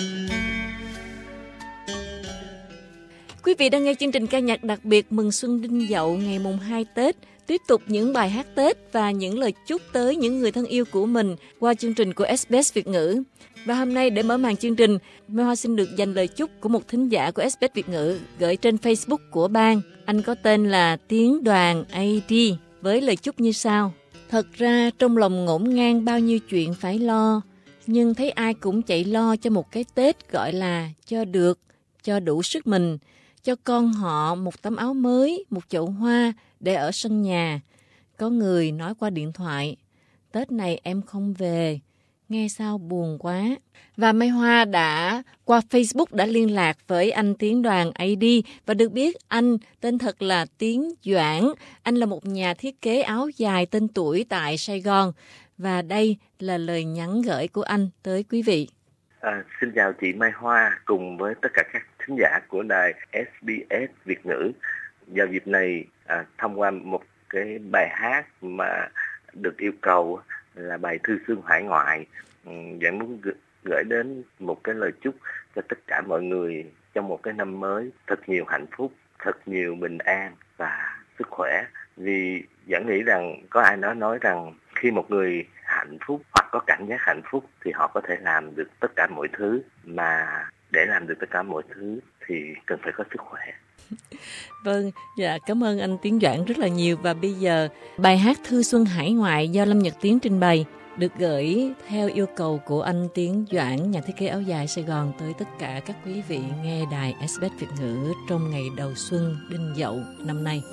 Quý vị đang nghe chương trình ca nhạc đặc biệt mừng xuân Đinh Dậu ngày mùng 2 Tết. Tiếp tục những bài hát Tết và những lời chúc tới những người thân yêu của mình qua chương trình của SBS Việt ngữ. Và hôm nay để mở màn chương trình, Mai Hoa xin được dành lời chúc của một thính giả của SBS Việt ngữ gửi trên Facebook của Ban. Anh có tên là Tiến Đoàn AD với lời chúc như sau. Thật ra trong lòng ngổn ngang bao nhiêu chuyện phải lo, nhưng thấy ai cũng chạy lo cho một cái Tết gọi là cho được, cho đủ sức mình. Cho con họ một tấm áo mới, một chậu hoa để ở sân nhà. Có người nói qua điện thoại, Tết này em không về, nghe sao buồn quá. Và Mai Hoa đã qua Facebook đã liên lạc với anh Tiến Đoàn AD và được biết anh tên thật là Tiến Doãn. Anh là một nhà thiết kế áo dài tên tuổi tại Sài Gòn. Và đây là lời nhắn gửi của anh tới quý vị. Xin chào chị Mai Hoa cùng với tất cả các thính giả của đài SBS Việt ngữ. Vào dịp này, thông qua một cái bài hát mà được yêu cầu là bài Thư Xuân Hải Ngoại, Doãn muốn gửi đến một cái lời chúc cho tất cả mọi người trong một cái năm mới thật nhiều hạnh phúc, thật nhiều bình an và sức khỏe. Vì Doãn nghĩ rằng có ai nói rằng khi một người hạnh phúc hoặc có cảm giác hạnh phúc thì họ có thể làm được tất cả mọi thứ, mà để làm được tất cả mọi thứ thì cần phải có sức khỏe. Vâng, dạ cảm ơn anh Tiến Doãn rất là nhiều. Và bây giờ bài hát Thư Xuân Hải Ngoại do Lâm Nhật Tiến trình bày được gửi theo yêu cầu của anh Tiến Doãn, nhà thiết kế áo dài Sài Gòn, tới tất cả các quý vị nghe đài SBS Việt ngữ trong ngày đầu xuân Đinh Dậu năm nay.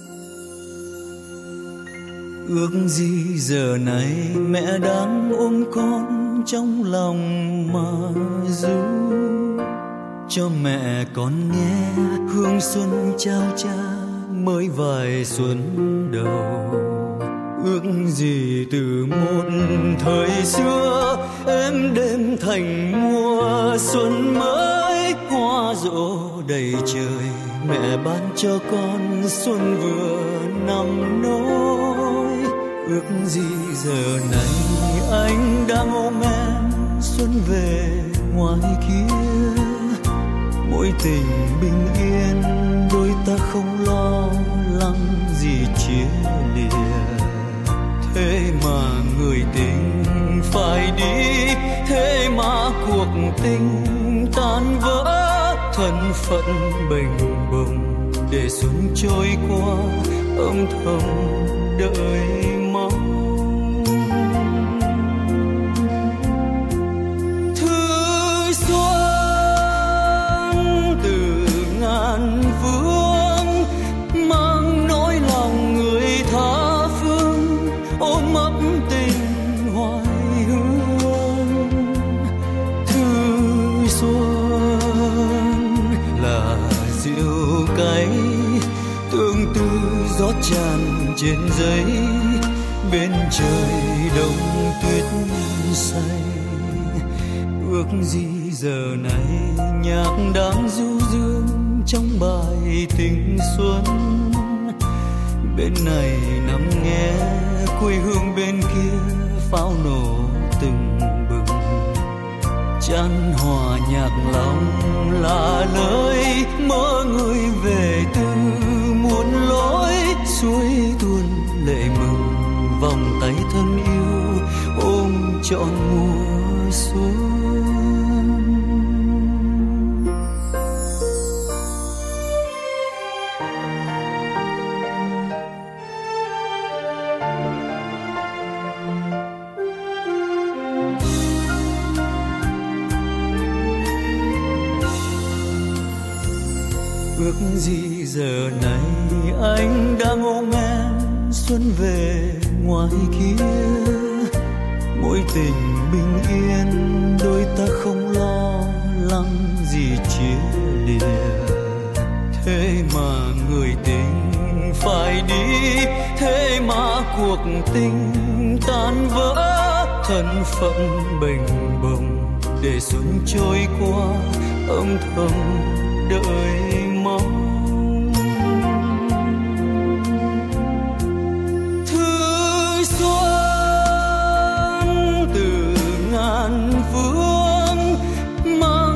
Ước gì giờ này mẹ đang ôm con trong lòng mà ru, cho mẹ con nghe hương xuân trao cha mới vài xuân đầu. Ước gì từ một thời xưa em đêm thành mùa xuân mới, hoa rộ đầy trời mẹ ban cho con xuân vừa nằm nôi. Ước gì giờ này anh đang ôm em xuân về ngoài kia, mỗi tình bình yên đôi ta không lo lắng gì chia lìa. Thế mà người tình phải đi, thế mà cuộc tình tan vỡ, thân phận bềnh bồng để xuân trôi qua âm thầm đợi mong. Thư xuân từ ngàn phương mang nỗi lòng người tha phương, ôm ấp tình hoài hương. Thư xuân là rượu cay tương tư rót tràn trên giấy, bên trời đông tuyết say. Ước gì giờ này nhạc đang du dương trong bài tình xuân, bên này nằm nghe quê hương bên kia pháo nổ từng bừng. Chan hòa nhạc lòng là lời mơ người về từ muôn lối, suối tuôn lệ mừng vòng tay thân yêu ôm trọn mùa xuân. Ước gì giờ này anh đang ôm em xuân về ngoài kia, mỗi tình bình yên đôi ta không lo lắng gì chia lìa. Thế mà người tình phải đi, thế mà cuộc tình tan vỡ, thân phận bềnh bồng để xuân trôi qua âm thầm đợi mong. Thư xuân từ ngàn phương mang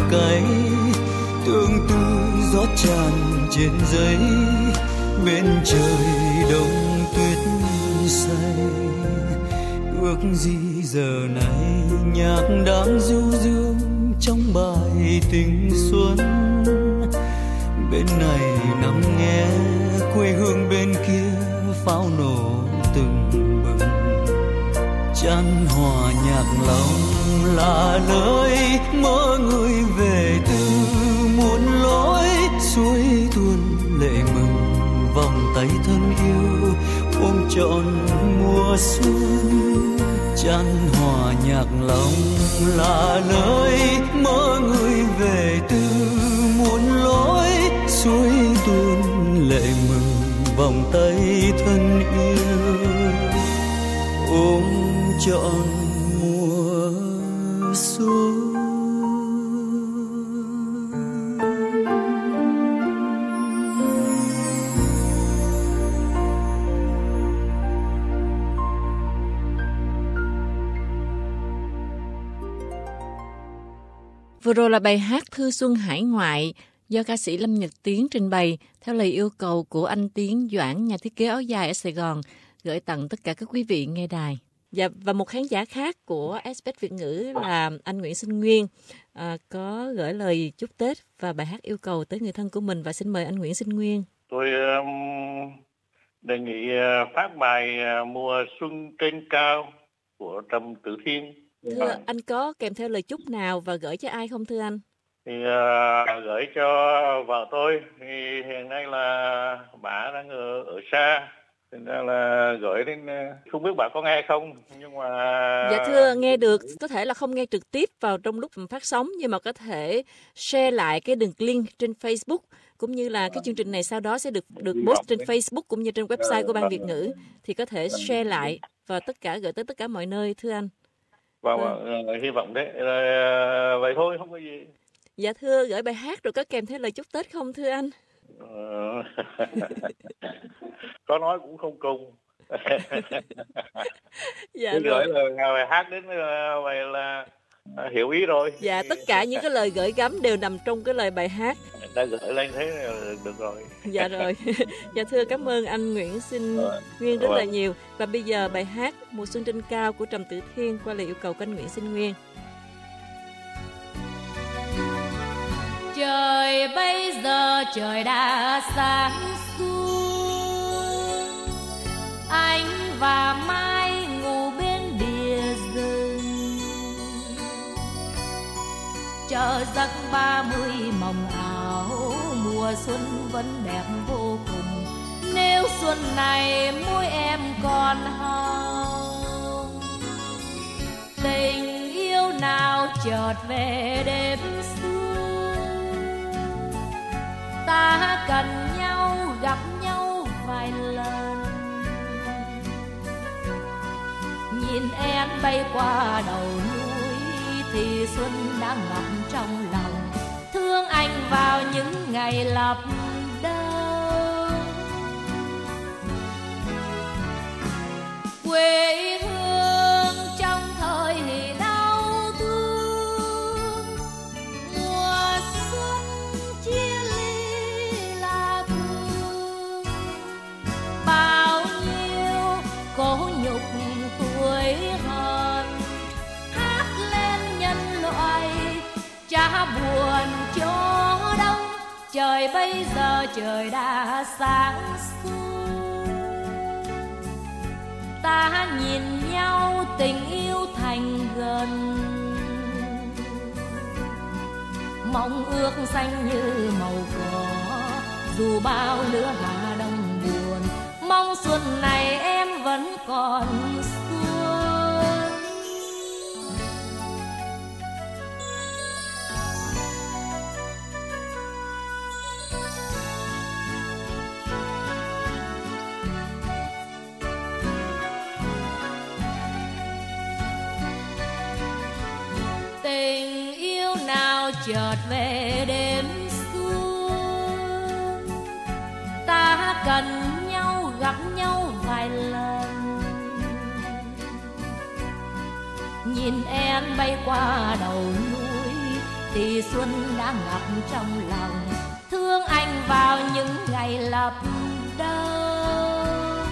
cay, tương tư gió tràn trên giấy, bên trời đông tuyết say. Ước gì giờ này nhạc đang du dương trong bài tình xuân, bên này nằm nghe quê hương bên kia pháo nổ từng bừng. Chan hòa nhạc lòng là lời mơ người về từ muôn lối, suối tuôn lệ mừng vòng tay thân yêu ôm trọn mùa xuân. Chan hòa nhạc lòng là lời mơ người về từ muôn lối, suối tuôn lệ mừng vòng tay thân yêu ôm trọn mùa xuân. Vừa rồi là bài hát Thư Xuân Hải Ngoại do ca sĩ Lâm Nhật Tiến trình bày theo lời yêu cầu của anh Tiến Doãn, nhà thiết kế áo dài ở Sài Gòn, gửi tặng tất cả các quý vị nghe đài. Và một khán giả khác của SBS Việt ngữ là anh Nguyễn Sinh Nguyên có gửi lời chúc Tết và bài hát yêu cầu tới người thân của mình, và xin mời anh Nguyễn Sinh Nguyên. Tôi đề nghị phát bài Mùa Xuân Trên Cao của Trầm Tử Thiên. Thưa anh, có kèm theo lời chúc nào và gửi cho ai không thưa anh? Thì gửi cho vợ tôi, thì hiện nay là bà đang ở xa, thành ra là gửi đến, không biết bà có nghe không, nhưng mà dạ thưa, nghe được, có thể là không nghe trực tiếp vào trong lúc phát sóng, nhưng mà có thể share lại cái đường link trên Facebook, cũng như là cái chương trình này sau đó sẽ được post trên Facebook cũng như trên website của Ban Việt ngữ, thì có thể share lại và gửi tới tất cả mọi nơi thưa anh. Hy vọng đấy, vậy thôi, không có gì. Dạ thưa, gửi bài hát rồi có kèm theo lời chúc Tết không thưa anh? Có nói cũng không cùng. Dạ gửi là bài hát đến vậy là hiểu ý rồi. Dạ, tất cả những cái lời gửi gắm đều nằm trong cái lời bài hát. Đã gửi lên thế là được rồi. Dạ rồi. Dạ thưa, cảm ơn anh Nguyễn Sinh Nguyên rất là nhiều. Và bây giờ bài hát Mùa Xuân Trên Cao của Trầm Tử Thiên qua lời yêu cầu của anh Nguyễn Sinh Nguyên. Trời bây giờ trời đã sáng xuống, anh và Mai ngủ bên bìa rừng, chờ giấc 30 mộng ảo, mùa xuân vẫn đẹp vô cùng. Nếu xuân này môi em còn hồng, tình yêu nào chợt về đêm xưa, ta cần nhau gặp nhau vài lần. Nhìn em bay qua đầu núi thì xuân đã ngập trong lòng, thương anh vào những ngày lập đông. Quê hương trong thời đau thương, mùa xuân chia ly là thương. Bao nhiêu cố nhục tuổi hờn, hát lên nhân loại trả buồn cho đông. Trời bây giờ trời đã sáng xuống, ta nhìn nhau tình yêu thành gần. Mong ước xanh như màu cỏ, dù bao lứa hạ đông buồn. Mong xuân này em vẫn còn xuân. Tình yêu nào chợt về đêm xuân, ta cần nhau gặp nhau vài lần. Nhìn em bay qua đầu núi thì xuân đã ngập trong lòng, thương anh vào những ngày lập đông.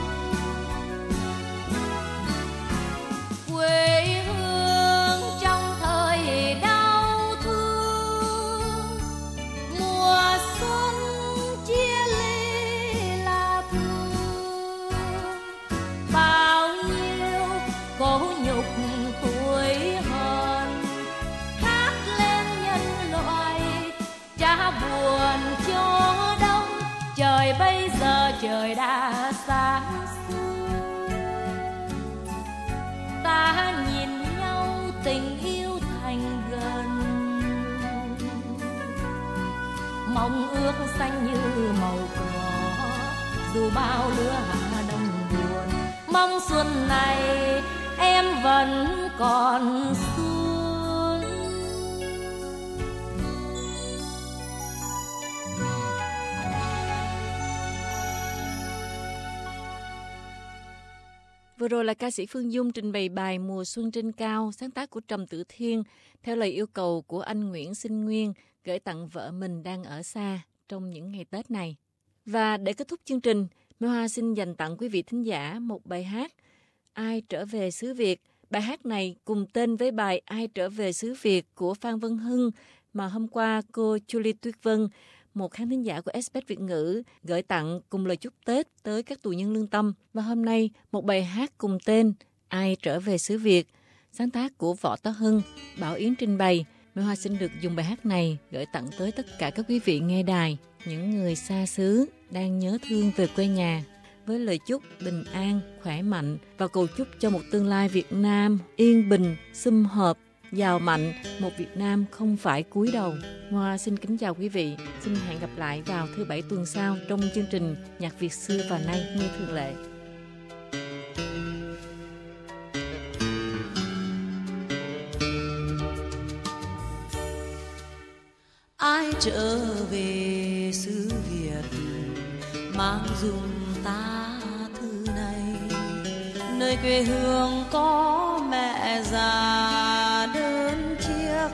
Quê hương trong thời đau thương, mùa xuân chia ly là thương. Bao nhiêu cố nhục tuổi hờn hát lên nhân loại, cha buồn cho đông. Trời bây giờ trời đã sáng sớm, ta nhìn nhau tình yêu thành gần, mong ước xanh như màu cỏ, dù bao lứa hạ đông buồn. Mong xuân này em vẫn còn xuân. Vừa rồi là ca sĩ Phương Dung trình bày bài Mùa Xuân Trên Cao, sáng tác của Trầm Tử Thiên, theo lời yêu cầu của anh Nguyễn Sinh Nguyên, gửi tặng vợ mình đang ở xa trong những ngày Tết này. Và để kết thúc chương trình, Mai Hoa xin dành tặng quý vị thính giả một bài hát Ai Trở Về Xứ Việt. Bài hát này cùng tên với bài Ai Trở Về Xứ Việt của Phan Văn Hưng mà hôm qua cô Julie Tuyết Vân, một khán thính giả của SBS Việt ngữ, gửi tặng cùng lời chúc Tết tới các tù nhân lương tâm. Và hôm nay, một bài hát cùng tên Ai Trở Về Xứ Việt, sáng tác của Võ Tá Hưng, Bảo Yến trình bày. Mai Hoa xin được dùng bài hát này gửi tặng tới tất cả các quý vị nghe đài, những người xa xứ đang nhớ thương về quê nhà, với lời chúc bình an, khỏe mạnh và cầu chúc cho một tương lai Việt Nam yên bình, sum họp, giàu mạnh, một Việt Nam không phải cúi đầu. Hoa xin kính chào quý vị, xin hẹn gặp lại vào thứ Bảy tuần sau trong chương trình Nhạc Việt xưa và nay như thường lệ. Ai trở về xứ Việt mang dùng ta thư này, nơi quê hương có mẹ già đơn chiếc,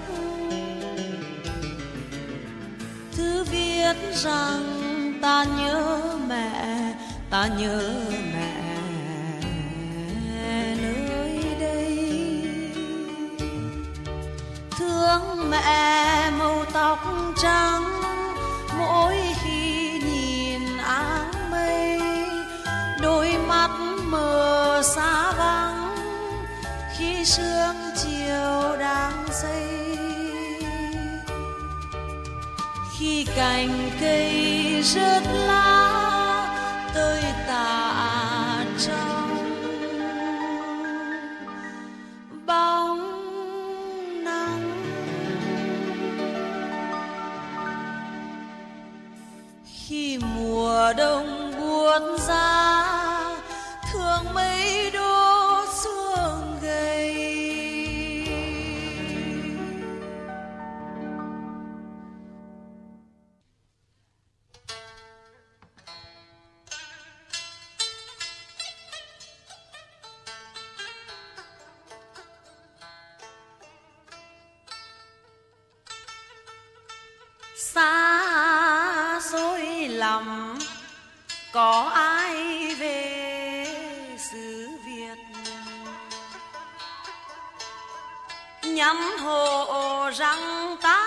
thư viết rằng ta nhớ mẹ, ta nhớ mẹ nơi đây. Thương mẹ màu tóc trắng mỗi khi nhìn áng mây, đôi mắt mờ xa vắng khi sương chiều đang xây, khi cành cây rớt lá tơi tả trong bóng nắng, khi mùa đông buốt giá thương mấy đốt xuống gầy. Xa xôi lắm có ai về xứ Việt, nhắn hộ rằng ta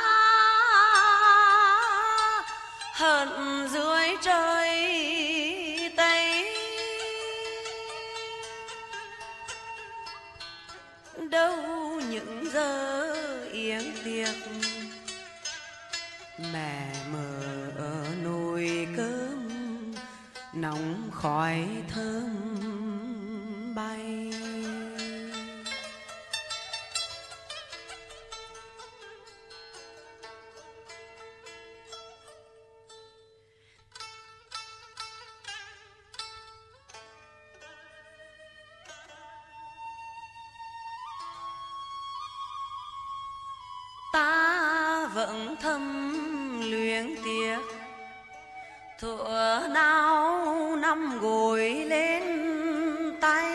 hận dưới trời Tây. Đâu những giờ yến tiệc mẹ mờ ở nồi cơm nóng khói thơm bay. Ta vẫn thầm luyến tiếc thuở nào năm gối lên tay,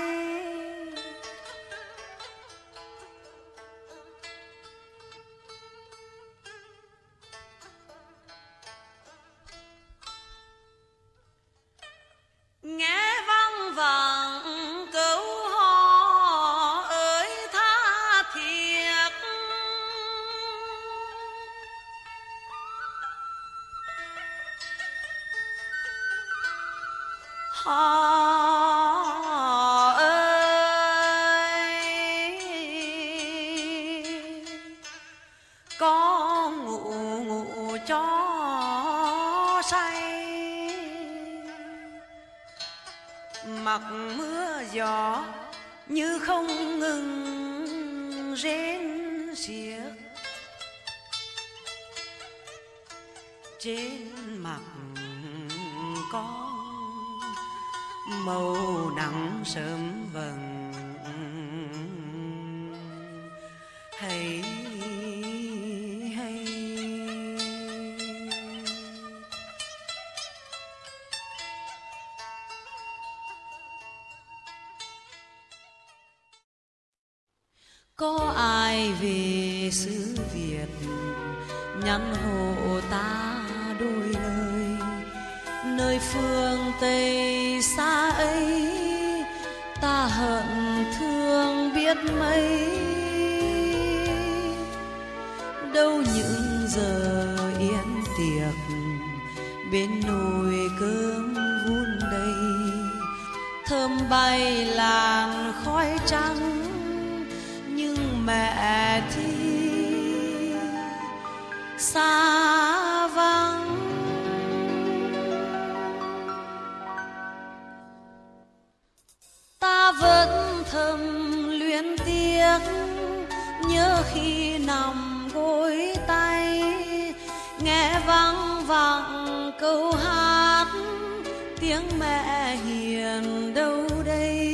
Họ ơi, có ngủ cho say, mặc mưa gió như không ngừng rên xiết. Trên mặt con màu nắng sớm vầng, hay hay có ai về xứ Việt nhắn hộ ta đôi lời, nơi phương Tây xa ấy ta hận thương biết mấy. Đâu những giờ yên tiệc bên nồi cơm vun đầy, thơm bay làn khói trắng, nhưng mẹ thì xa vắng. Ta vẫn thầm luyến tiếc nhớ khi nằm gối tay, nghe văng vẳng câu hát tiếng mẹ hiền đâu đây.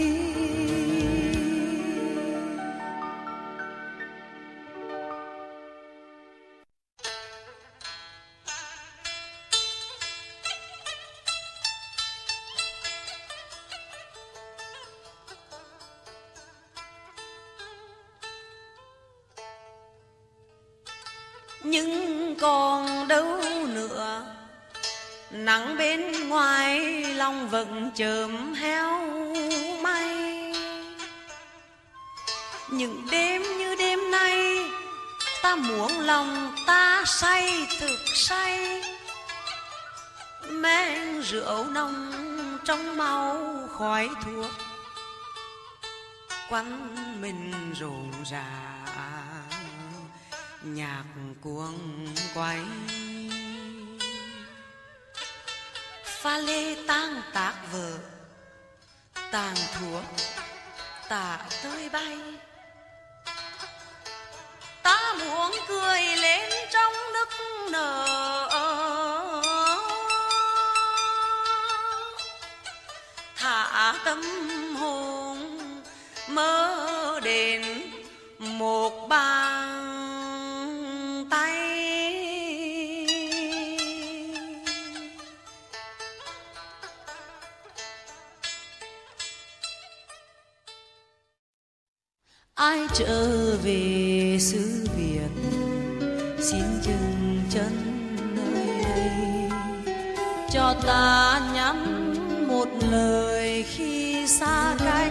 Nhưng còn đâu nữa, nắng bên ngoài lòng vẫn chớm héo may. Những đêm như đêm nay, ta muốn lòng ta say thực say, men rượu nồng trong máu khói thuốc, quanh mình rộn rã nhạc cuồng quay. Pha lê tang tác vợ, tàn thuốc tạ tơi bay. Ta muốn cười lên trong nức nở, thả tâm hồn mơ đến một bàn tay. Ai trở về xứ Việt xin dừng chân nơi đây, cho ta nhắn một lời khi xa cách.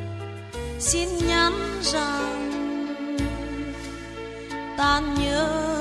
Xin nhắn rằng ta nhớ